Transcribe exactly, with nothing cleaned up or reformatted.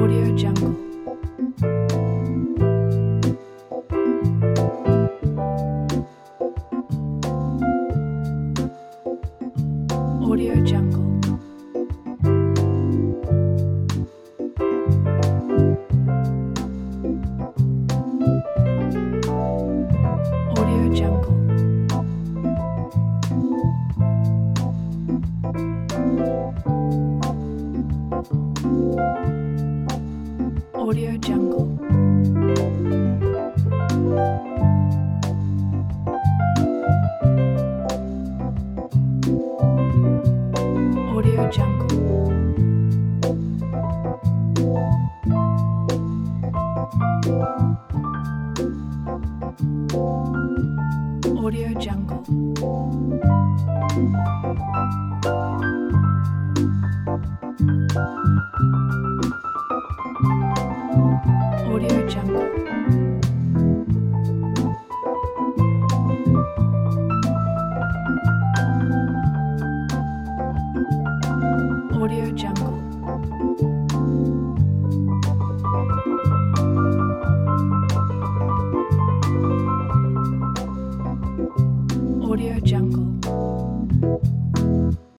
Audio Jungle. Audio Jungle. Audio Jungle. Audio Jungle. Audio Jungle. Audio Jungle. Audio Jungle. Audio Jungle. Audio Jungle.